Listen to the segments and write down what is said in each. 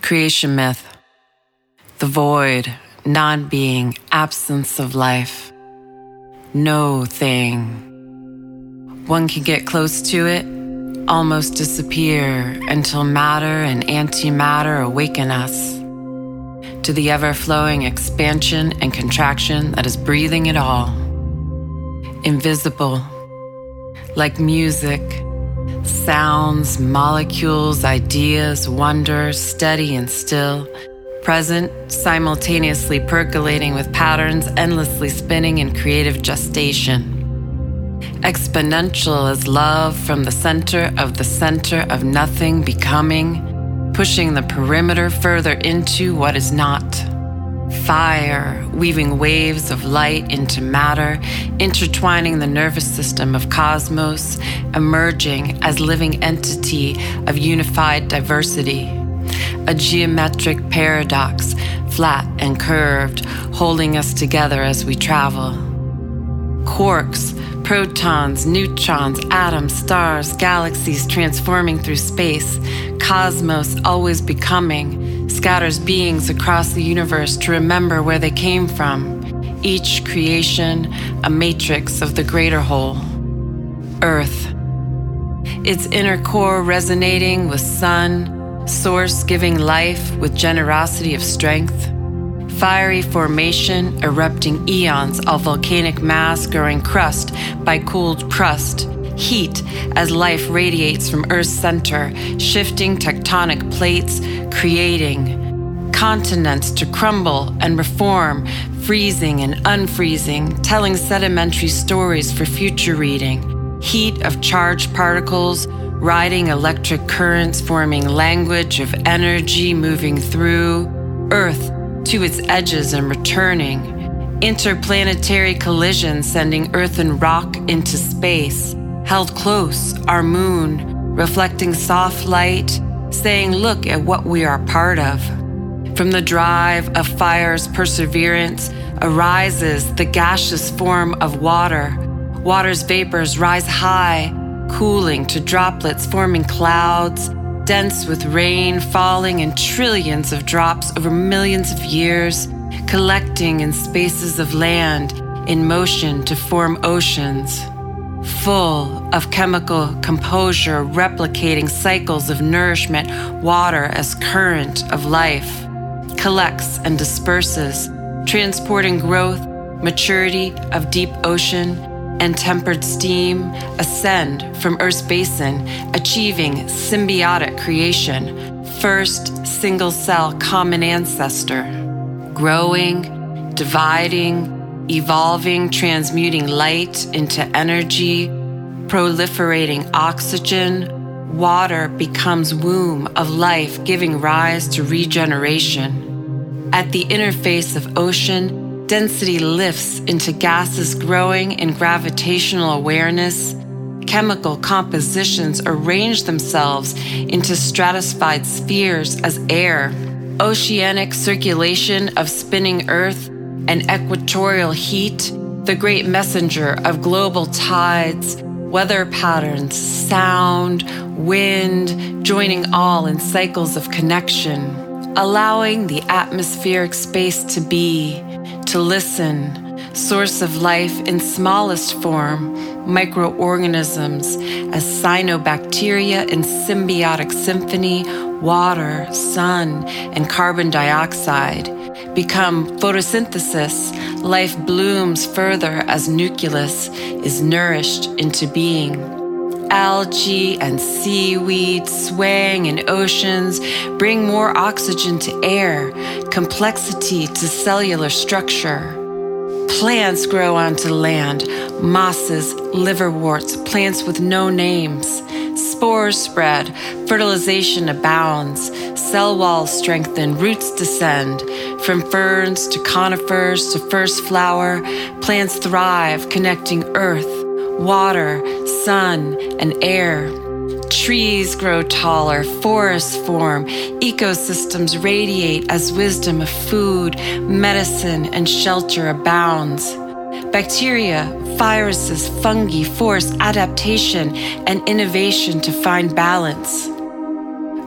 Creation myth. The void, non-being, absence of life. No thing. One can get close to it, almost disappear until matter and antimatter awaken us to the ever-flowing expansion and contraction that is breathing it all. Invisible, like music, sounds, molecules, ideas, wonders, steady and still, present, simultaneously percolating with patterns endlessly spinning in creative gestation. Exponential as love from the center of nothing becoming, pushing the perimeter further into what is not. Fire, weaving waves of light into matter, intertwining the nervous system of cosmos, emerging as living entity of unified diversity. A geometric paradox, flat and curved, holding us together as we travel. Quarks, protons, neutrons, atoms, stars, galaxies transforming through space, cosmos always becoming, scatters beings across the universe to remember where they came from, each creation a matrix of the greater whole. Earth, its inner core resonating with sun, source giving life with generosity of strength. Fiery formation, erupting eons of volcanic mass growing crust by cooled crust. Heat as life radiates from Earth's center, shifting tectonic plates, creating continents to crumble and reform, freezing and unfreezing, telling sedimentary stories for future reading. Heat of charged particles, riding electric currents, forming language of energy moving through Earth to its edges and returning. Interplanetary collisions sending Earth and rock into space. Held close, our moon, reflecting soft light, saying, look at what we are part of. From the drive of fire's perseverance arises the gaseous form of water. Water's vapors rise high, cooling to droplets forming clouds, dense with rain falling in trillions of drops over millions of years, collecting in spaces of land in motion to form oceans. Full of chemical composure, replicating cycles of nourishment, water as current of life, collects and disperses, transporting growth, maturity of deep ocean, and tempered steam ascend from Earth's basin, achieving symbiotic creation, first single-cell common ancestor, growing, dividing, evolving, transmuting light into energy, proliferating oxygen. Water becomes womb of life, giving rise to regeneration. At the interface of ocean, density lifts into gases growing in gravitational awareness. Chemical compositions arrange themselves into stratified spheres as air. Oceanic circulation of spinning Earth and equatorial heat, the great messenger of global tides, weather patterns, sound, wind, joining all in cycles of connection, allowing the atmospheric space to be, to listen, source of life in smallest form, microorganisms as cyanobacteria in symbiotic symphony, water, sun, and carbon dioxide become photosynthesis. Life blooms further as nucleus is nourished into being. Algae and seaweed swaying in oceans bring more oxygen to air, complexity to cellular structure. Plants grow onto land, mosses, liverworts, plants with no names. Spores spread, fertilization abounds, cell walls strengthen, roots descend. From ferns to conifers to first flower, plants thrive, connecting earth, water, sun, and air. Trees grow taller, forests form, ecosystems radiate as wisdom of food, medicine, and shelter abounds. Bacteria, viruses, fungi force adaptation and innovation to find balance.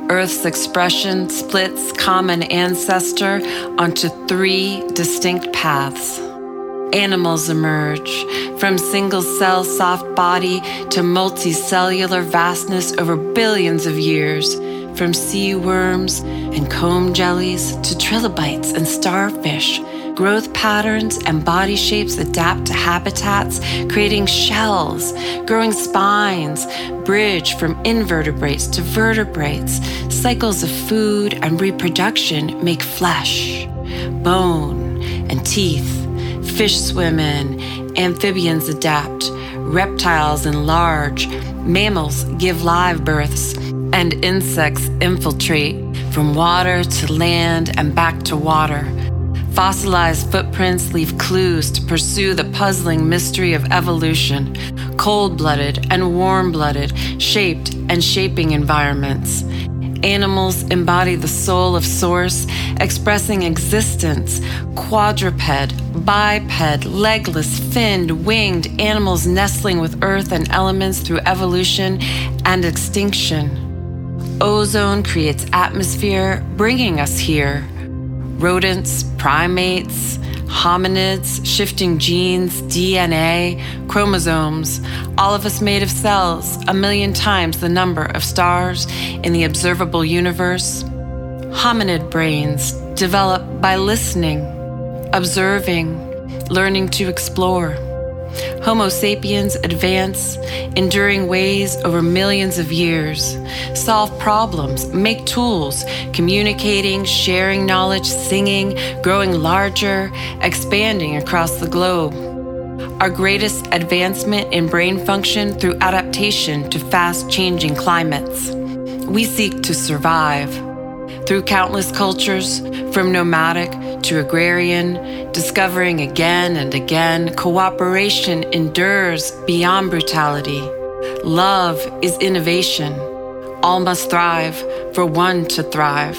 Earth's expression splits common ancestor onto 3 distinct paths. Animals emerge from single-cell soft body to multicellular vastness over billions of years, from sea worms and comb jellies to trilobites and starfish. Growth patterns and body shapes adapt to habitats, creating shells, growing spines, bridge from invertebrates to vertebrates. Cycles of food and reproduction make flesh, bone, and teeth. Fish swim in, amphibians adapt, reptiles enlarge, mammals give live births, and insects infiltrate from water to land and back to water. Fossilized footprints leave clues to pursue the puzzling mystery of evolution, cold-blooded and warm-blooded, shaped and shaping environments. Animals embody the soul of Source, expressing existence. Quadruped, biped, legless, finned, winged animals nestling with earth and elements through evolution and extinction. Ozone creates atmosphere, bringing us here. Rodents, primates, hominids, shifting genes, DNA, chromosomes, all of us made of cells, 1,000,000 times the number of stars in the observable universe. Hominid brains develop by listening, observing, learning to explore. Homo sapiens advance, enduring ways over millions of years, solve problems, make tools, communicating, sharing knowledge, singing, growing larger, expanding across the globe. Our greatest advancement in brain function through adaptation to fast-changing climates. We seek to survive. Through countless cultures, from nomadic to agrarian, discovering again and again, cooperation endures beyond brutality. Love is innovation. All must thrive for one to thrive.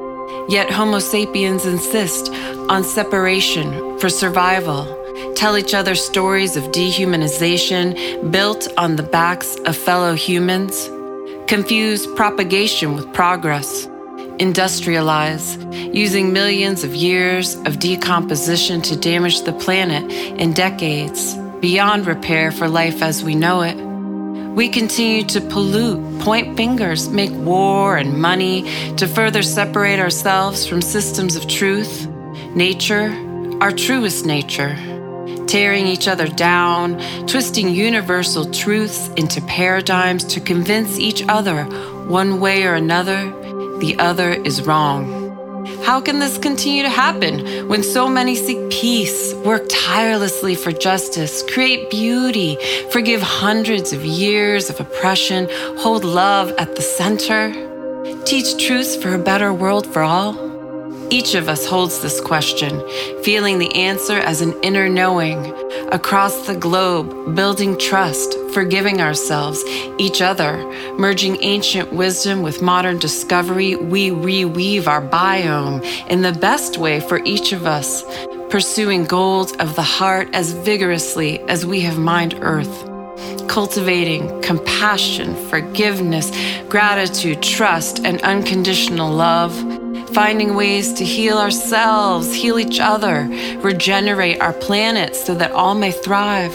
Yet Homo sapiens insist on separation for survival, tell each other stories of dehumanization built on the backs of fellow humans, confuse propagation with progress, industrialize, using millions of years of decomposition to damage the planet in decades, beyond repair for life as we know it. We continue to pollute, point fingers, make war and money to further separate ourselves from systems of truth, nature, our truest nature, tearing each other down, twisting universal truths into paradigms to convince each other, one way or another, the other is wrong. How can this continue to happen when so many seek peace, work tirelessly for justice, create beauty, forgive hundreds of years of oppression, hold love at the center, teach truths for a better world for all? Each of us holds this question, feeling the answer as an inner knowing, across the globe, building trust, forgiving ourselves, each other, merging ancient wisdom with modern discovery. We reweave our biome in the best way for each of us, pursuing goals of the heart as vigorously as we have mined earth, cultivating compassion, forgiveness, gratitude, trust, and unconditional love, finding ways to heal ourselves, heal each other, regenerate our planet so that all may thrive.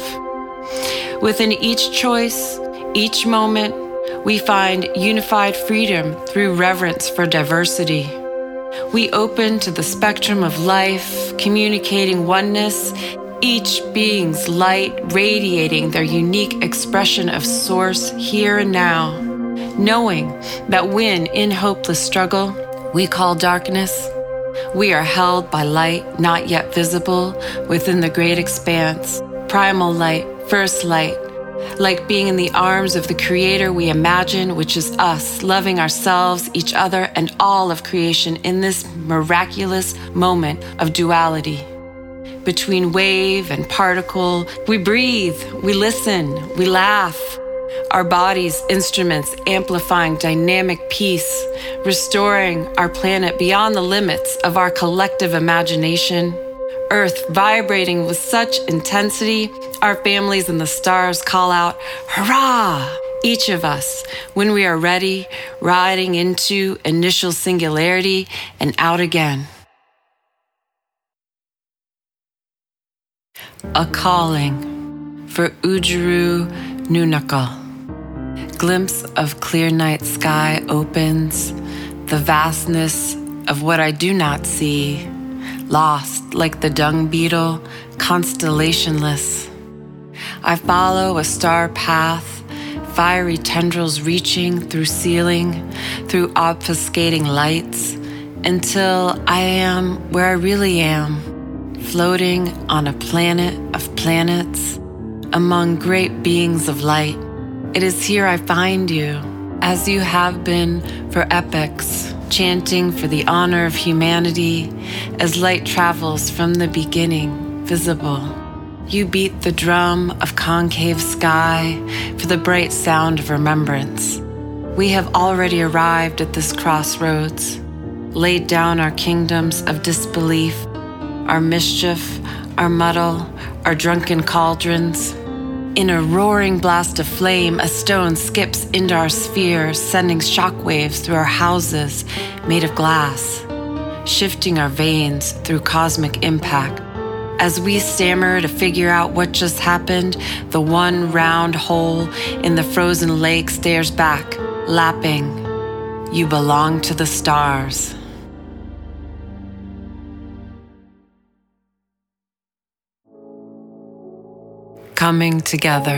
Within each choice, each moment, we find unified freedom through reverence for diversity. We open to the spectrum of life, communicating oneness, each being's light radiating their unique expression of Source here and now, knowing that when in hopeless struggle, we call darkness, we are held by light not yet visible within the great expanse, primal light, first light, like being in the arms of the Creator we imagine, which is us, loving ourselves, each other, and all of creation in this miraculous moment of duality. Between wave and particle, we breathe, we listen, we laugh. Our bodies, instruments amplifying dynamic peace, restoring our planet beyond the limits of our collective imagination. Earth vibrating with such intensity, our families and the stars call out, hurrah! Each of us, when we are ready, riding into initial singularity and out again. A calling for Ujuru Nunakal. Glimpse of clear night sky opens, the vastness of what I do not see, lost like the dung beetle, constellationless. I follow a star path, fiery tendrils reaching through ceiling, through obfuscating lights, until I am where I really am, floating on a planet of planets, among great beings of light. It is here I find you, as you have been for epochs, chanting for the honor of humanity, as light travels from the beginning, visible. You beat the drum of concave sky for the bright sound of remembrance. We have already arrived at this crossroads, laid down our kingdoms of disbelief, our mischief, our muddle, our drunken cauldrons. In a roaring blast of flame, a stone skips into our sphere, sending shockwaves through our houses made of glass, shifting our veins through cosmic impact. As we stammer to figure out what just happened, the one round hole in the frozen lake stares back, lapping. You belong to the stars. Coming together.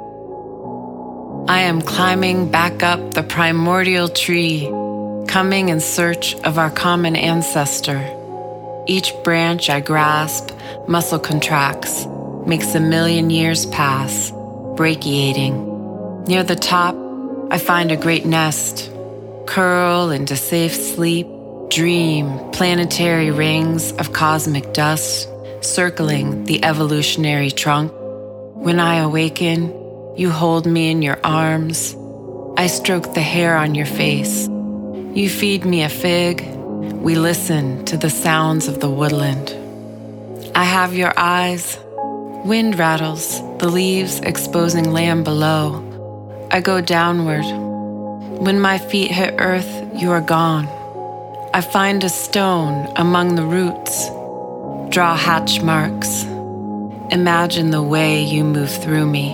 I am climbing back up the primordial tree, coming in search of our common ancestor. Each branch I grasp, muscle contracts, makes a million years pass, brachiating. Near the top, I find a great nest, curl into safe sleep, dream planetary rings of cosmic dust, circling the evolutionary trunk. When I awaken, you hold me in your arms. I stroke the hair on your face. You feed me a fig. We listen to the sounds of the woodland. I have your eyes. Wind rattles, the leaves exposing land below. I go downward. When my feet hit earth, you are gone. I find a stone among the roots. Draw hatch marks. Imagine the way you move through me.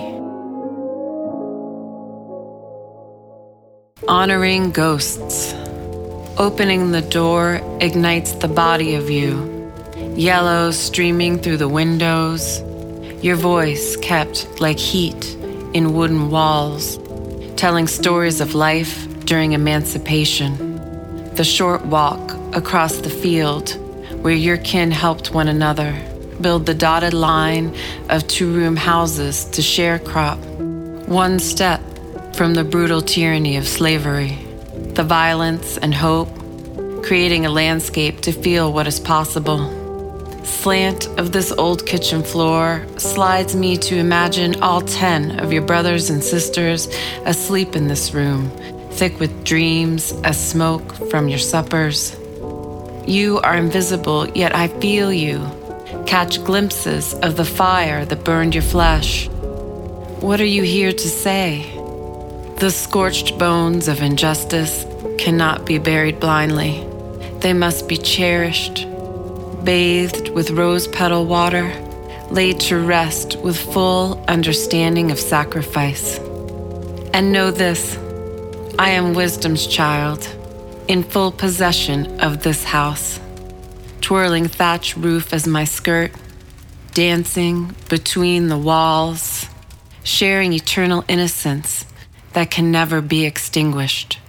Honoring ghosts. Opening the door ignites the body of you. Yellow streaming through the windows. Your voice kept like heat in wooden walls, telling stories of life during emancipation. The short walk across the field where your kin helped one another build the dotted line of two-room houses to share crop, one step from the brutal tyranny of slavery, the violence and hope, creating a landscape to feel what is possible. Slant of this old kitchen floor slides me to imagine all 10 of your brothers and sisters asleep in this room, thick with dreams as smoke from your suppers. You are invisible, yet I feel you. Catch glimpses of the fire that burned your flesh. What are you here to say? The scorched bones of injustice cannot be buried blindly. They must be cherished, bathed with rose petal water, laid to rest with full understanding of sacrifice. And know this, I am wisdom's child, in full possession of this house. Twirling thatch roof as my skirt, dancing between the walls, sharing eternal innocence that can never be extinguished.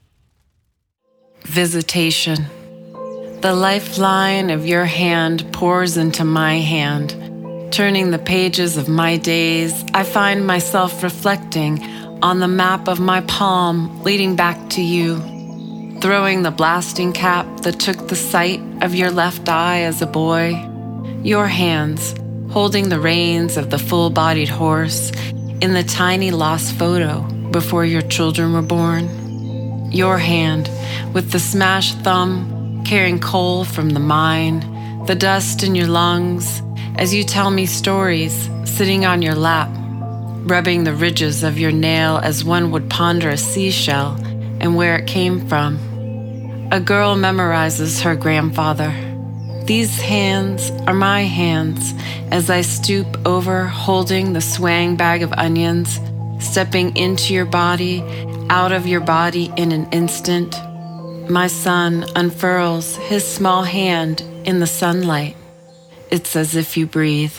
Visitation. The lifeline of your hand pours into my hand. Turning the pages of my days, I find myself reflecting on the map of my palm leading back to you. Throwing the blasting cap that took the sight of your left eye as a boy. Your hands holding the reins of the full-bodied horse in the tiny lost photo before your children were born. Your hand with the smashed thumb carrying coal from the mine, the dust in your lungs as you tell me stories sitting on your lap. rubbing the ridges of your nail as one would ponder a seashell and where it came from. A girl memorizes her grandfather. These hands are my hands as I stoop over, holding the swang bag of onions, stepping into your body, out of your body in an instant. My son unfurls his small hand in the sunlight. It's as if you breathe.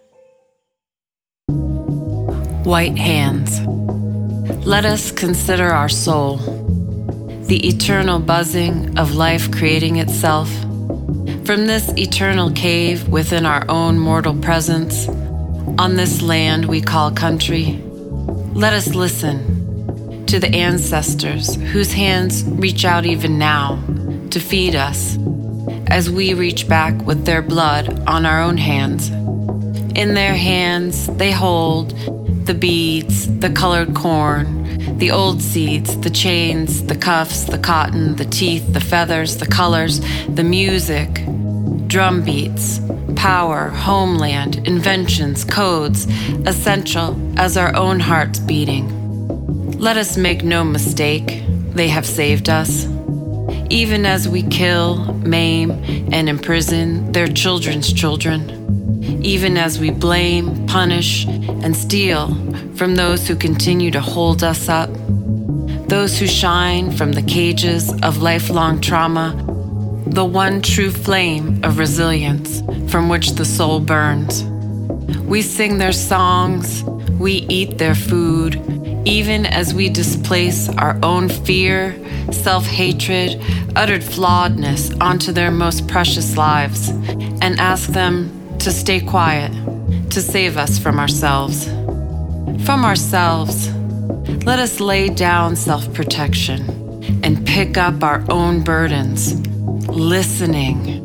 White hands. Let us consider our soul, the eternal buzzing of life creating itself. From this eternal cave within our own mortal presence, on this land we call country, let us listen to the ancestors whose hands reach out even now to feed us, as we reach back with their blood on our own hands. In their hands they hold the beads, the colored corn, the old seeds, the chains, the cuffs, the cotton, the teeth, the feathers, the colors, the music, drum beats, power, homeland, inventions, codes, essential as our own hearts beating. Let us make no mistake, they have saved us. Even as we kill, maim, and imprison their children's children. Even as we blame, punish, and steal from those who continue to hold us up. Those who shine from the cages of lifelong trauma, the one true flame of resilience from which the soul burns. We sing their songs, we eat their food, even as we displace our own fear, self-hatred, uttered flawedness onto their most precious lives, and ask them to stay quiet, to save us from ourselves. From ourselves, let us lay down self-protection and pick up our own burdens. Listening,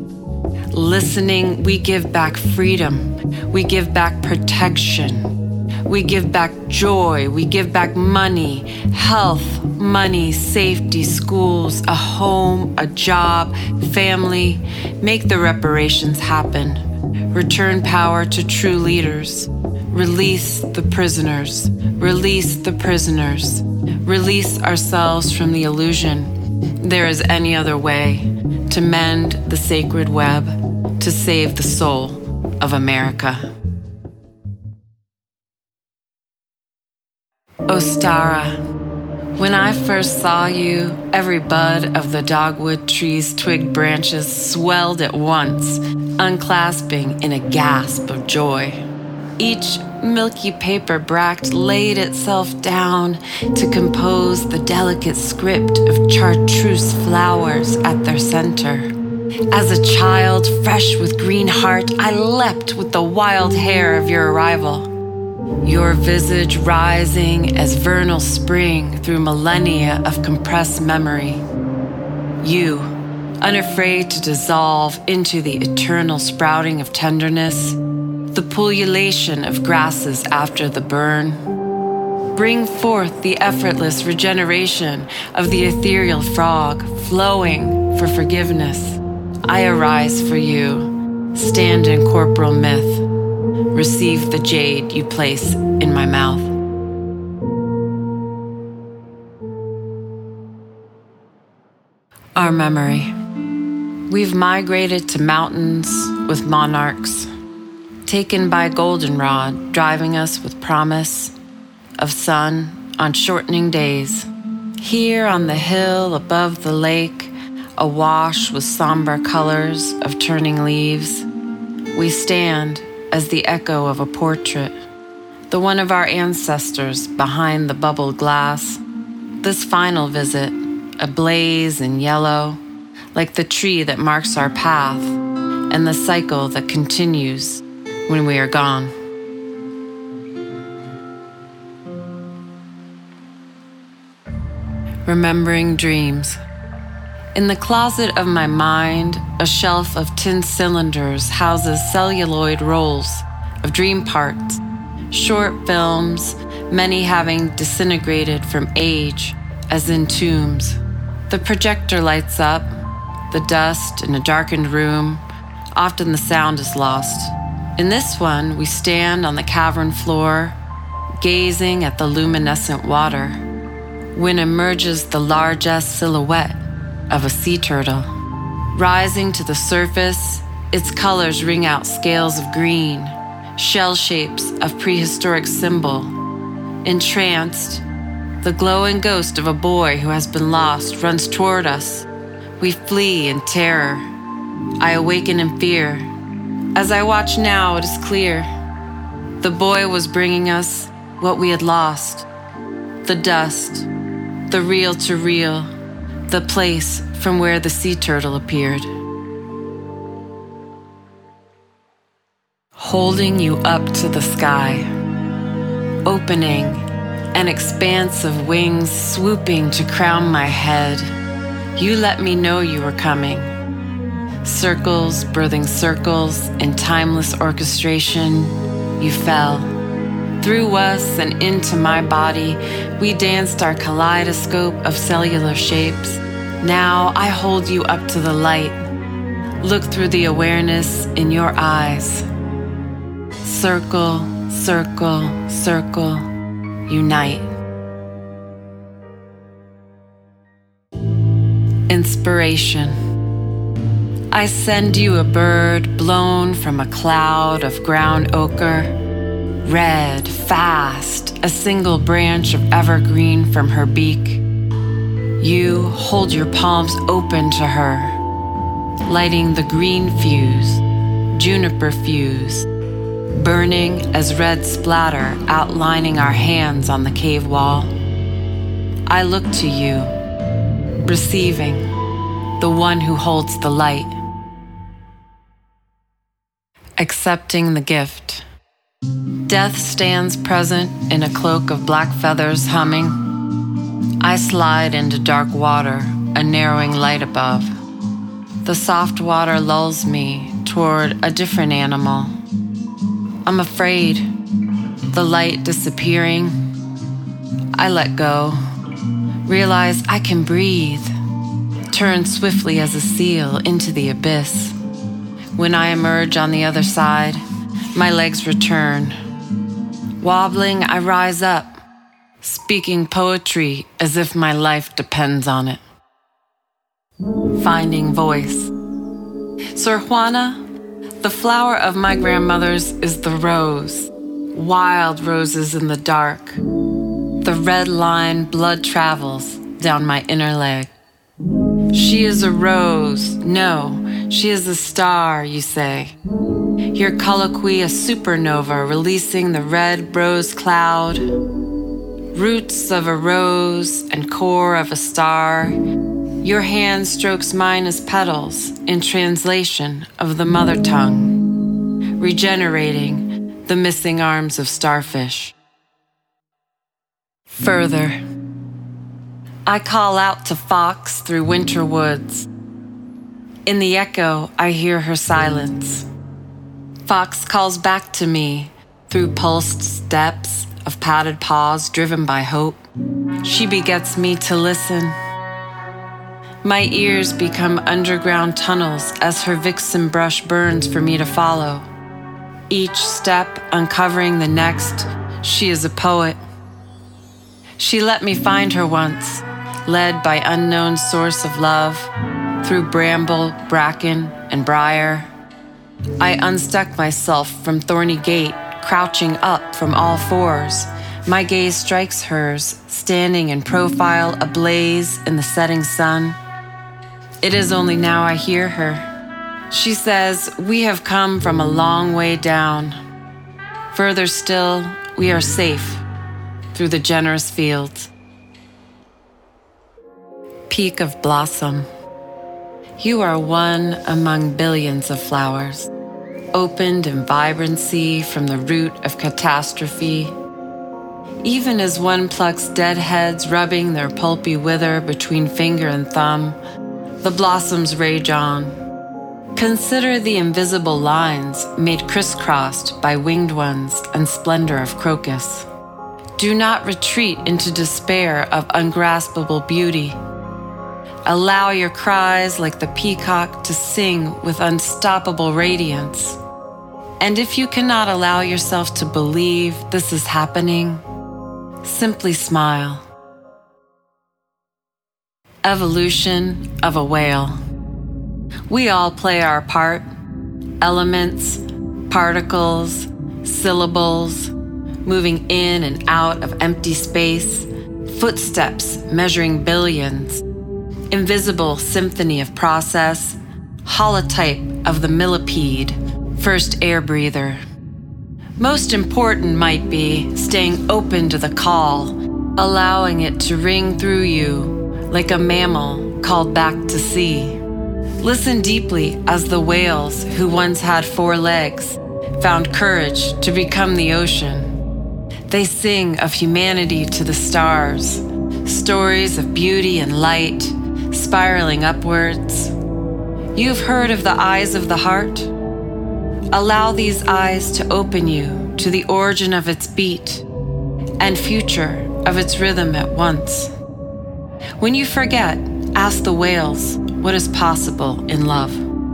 we give back freedom, we give back protection. We give back joy, we give back money, health, money, safety, schools, a home, a job, family. Make the reparations happen. Return power to true leaders. Release the prisoners. Release the prisoners. Release ourselves from the illusion there is any other way to mend the sacred web, to save the soul of America. Ostara, when I first saw you, every bud of the dogwood tree's twigged branches swelled at once, unclasping in a gasp of joy. Each milky paper bract laid itself down to compose the delicate script of chartreuse flowers at their center. As a child, fresh with green heart, I leapt with the wild hair of your arrival. Your visage rising as vernal spring through millennia of compressed memory. You, unafraid to dissolve into the eternal sprouting of tenderness, the pullulation of grasses after the burn. Bring forth the effortless regeneration of the ethereal frog, flowing for forgiveness. I arise for you, stand in corporal myth. Receive the jade you place in my mouth. Our memory. We've migrated to mountains with monarchs, taken by goldenrod, driving us with promise of sun on shortening days. Here on the hill above the lake, awash with somber colors of turning leaves, we stand as the echo of a portrait, the one of our ancestors behind the bubbled glass. This final visit, ablaze in yellow, like the tree that marks our path, and the cycle that continues when we are gone. Remembering dreams. In the closet of my mind, a shelf of tin cylinders houses celluloid rolls of dream parts, short films, many having disintegrated from age, as in tombs. The projector lights up, the dust in a darkened room. Often the sound is lost. In this one, we stand on the cavern floor, gazing at the luminescent water, when emerges the largest silhouette of a sea turtle. Rising to the surface, its colors ring out scales of green, shell shapes of prehistoric symbol. Entranced, the glowing ghost of a boy who has been lost runs toward us. We flee in terror. I awaken in fear. As I watch now, it is clear. The boy was bringing us what we had lost. The dust, the reel to reel, the place from where the sea turtle appeared. Holding you up to the sky, opening an expanse of wings swooping to crown my head. You let me know you were coming. Circles birthing circles in timeless orchestration, you fell. Through us and into my body, we danced our kaleidoscope of cellular shapes. Now I hold you up to the light. Look through the awareness in your eyes. Circle, circle, circle, unite. Inspiration. I send you a bird blown from a cloud of ground ochre. Red, fast, a single branch of evergreen from her beak. You hold your palms open to her, lighting the green fuse, juniper fuse, burning as red splatter outlining our hands on the cave wall. I look to you, receiving, the one who holds the light. Accepting the gift. Death stands present in a cloak of black feathers humming. I slide into dark water, a narrowing light above. The soft water lulls me toward a different animal. I'm afraid, the light disappearing. I let go, realize I can breathe, turn swiftly as a seal into the abyss. When I emerge on the other side, my legs return. Wobbling, I rise up, speaking poetry as if my life depends on it. Finding voice. Sor Juana, the flower of my grandmother's is the rose, wild roses in the dark. The red line blood travels down my inner leg. She is a rose, no, she is a star, you say. Your colloquy a supernova releasing the red rose cloud. Roots of a rose and core of a star. Your hand strokes mine as petals in translation of the mother tongue, regenerating the missing arms of starfish. Further, I call out to Fox through winter woods. In the echo, I hear her silence. Fox calls back to me through pulsed steps of padded paws driven by hope. She begets me to listen. My ears become underground tunnels as her vixen brush burns for me to follow. Each step uncovering the next, she is a poet. She let me find her once, led by unknown source of love, through bramble, bracken, and briar. I unstuck myself from thorny gate, crouching up from all fours. My gaze strikes hers, standing in profile ablaze in the setting sun. It is only now I hear her. She says, we have come from a long way down. Further still, we are safe through the generous fields. Peak of blossom. You are one among billions of flowers, opened in vibrancy from the root of catastrophe. Even as one plucks dead heads rubbing their pulpy wither between finger and thumb, the blossoms rage on. Consider the invisible lines made crisscrossed by winged ones and splendor of crocus. Do not retreat into despair of ungraspable beauty. Allow your cries like the peacock to sing with unstoppable radiance. And if you cannot allow yourself to believe this is happening, Simply smile. Evolution of a whale. We all play our part. Elements, particles, syllables, moving in and out of empty space, footsteps measuring billions, invisible symphony of process, holotype of the millipede, first air breather. Most important might be staying open to the call, allowing it to ring through you like a mammal called back to sea. Listen deeply as the whales who once had 4 legs found courage to become the ocean. They sing of humanity to the stars, stories of beauty and light, spiraling upwards. You've heard of the eyes of the heart? Allow these eyes to open you to the origin of its beat and future of its rhythm at once. When you forget, ask the whales what is possible in love.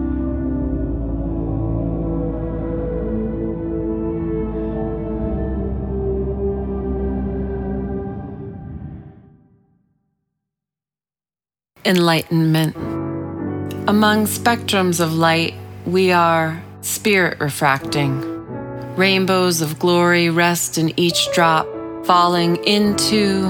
Enlightenment. Among spectrums of light, we are spirit refracting. Rainbows of glory rest in each drop, falling into,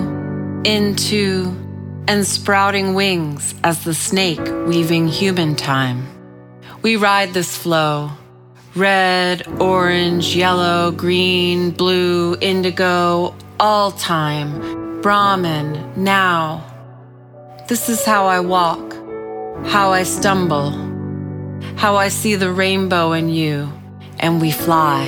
and sprouting wings as the snake weaving human time. We ride this flow. Red, orange, yellow, green, blue, indigo, all time, Brahman, now. This is how I walk, how I stumble, how I see the rainbow in you, and we fly.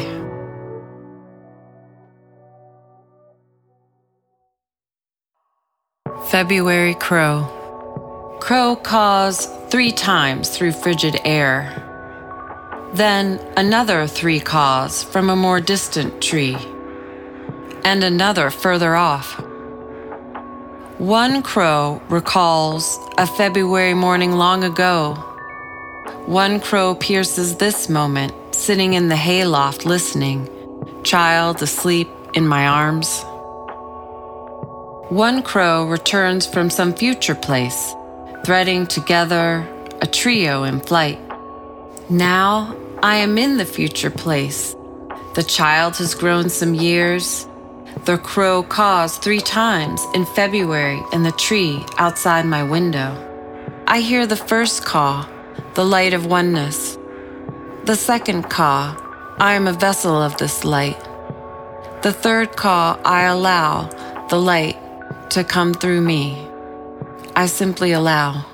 February crow. Crow caws 3 times through frigid air. Then another 3 caws from a more distant tree, and another further off. One crow recalls a February morning long ago. One crow pierces this moment, sitting in the hayloft listening, child asleep in my arms. One crow returns from some future place, threading together a trio in flight. Now I am in the future place. The child has grown some years. The crow caws 3 times in February in the tree outside my window. I hear the first caw, the light of oneness. The second caw, I am a vessel of this light. The third caw, I allow the light to come through me. I simply allow.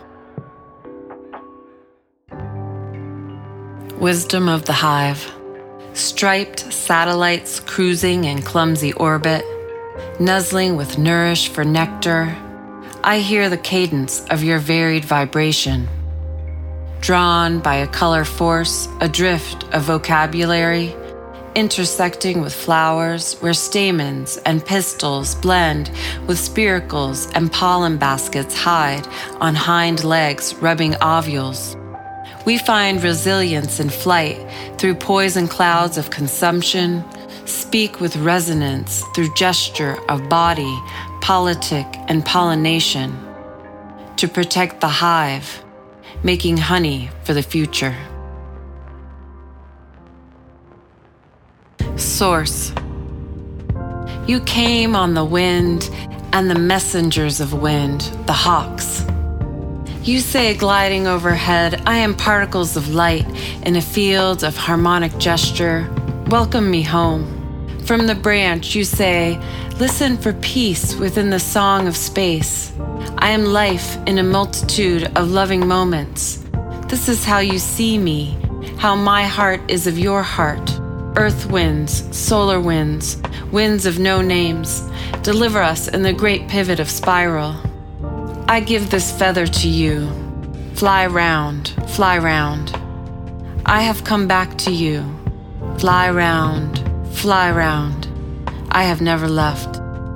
Wisdom of the hive. Striped satellites cruising in clumsy orbit, nuzzling with nourish for nectar. I hear the cadence of your varied vibration. Drawn by a color force, adrift of vocabulary, intersecting with flowers where stamens and pistils blend with spiracles and pollen baskets hide on hind legs rubbing ovules. We find resilience in flight through poison clouds of consumption, speak with resonance through gesture of body, politic, and pollination, to protect the hive, making honey for the future. Source. You came on the wind and the messengers of wind, the hawks. You say, gliding overhead, I am particles of light in a field of harmonic gesture. Welcome me home. From the branch, you say, listen for peace within the song of space. I am life in a multitude of loving moments. This is how you see me, how my heart is of your heart. Earth winds, solar winds, winds of no names, deliver us in the great pivot of spiral. I give this feather to you. Fly round, fly round. I have come back to you. Fly round, fly round. I have never left.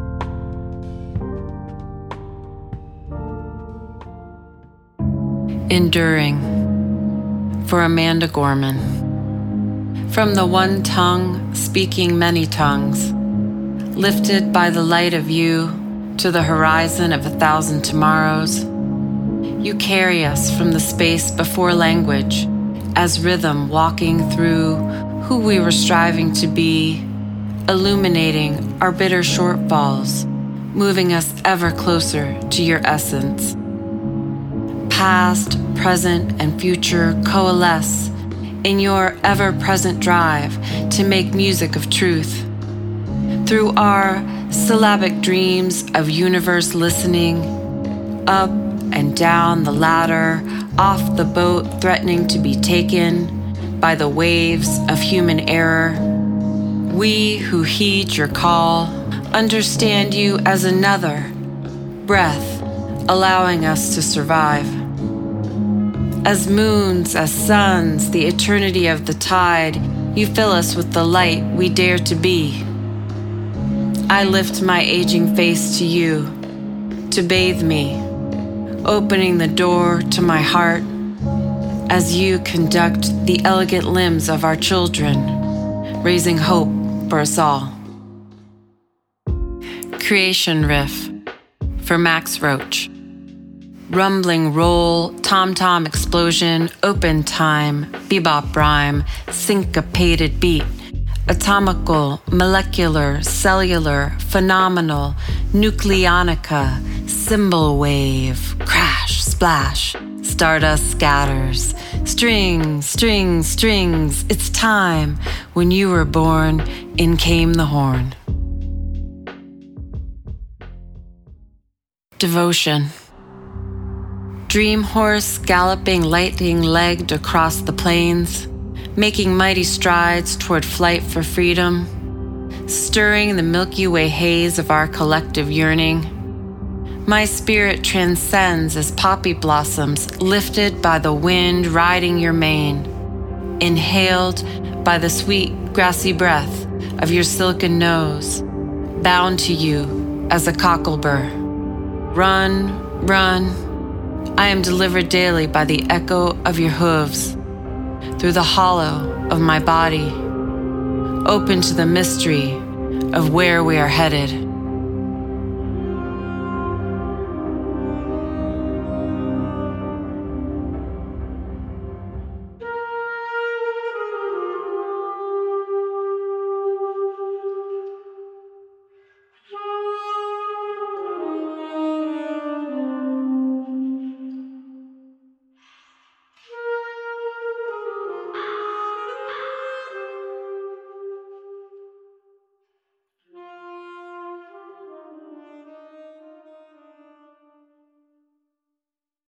Enduring. For Amanda Gorman. From the one tongue speaking many tongues, lifted by the light of you to the horizon of 1,000 tomorrows. You carry us from the space before language, as rhythm walking through who we were striving to be, illuminating our bitter shortfalls, moving us ever closer to your essence. Past, present, and future coalesce in your ever-present drive to make music of truth. Through our syllabic dreams of universe listening, up and down the ladder, off the boat threatening to be taken by the waves of human error, we who heed your call understand you as another breath, allowing us to survive. As moons, as suns, the eternity of the tide, you fill us with the light we dare to be. I lift my aging face to you, to bathe me, opening the door to my heart as you conduct the elegant limbs of our children, raising hope for us all. Creation Riff for Max Roach. Rumbling roll, tom-tom explosion, open time, bebop rhyme, syncopated beat, atomical, molecular, cellular, phenomenal, nucleonica, cymbal wave, crash, splash, stardust scatters, strings, strings, strings, it's time. When you were born, in came the horn. Devotion. Dream horse galloping lightning-legged across the plains, making mighty strides toward flight for freedom, stirring the Milky Way haze of our collective yearning. My spirit transcends as poppy blossoms lifted by the wind riding your mane, inhaled by the sweet grassy breath of your silken nose, bound to you as a cocklebur. Run, run. I am delivered daily by the echo of your hooves, through the hollow of my body, open to the mystery of where we are headed.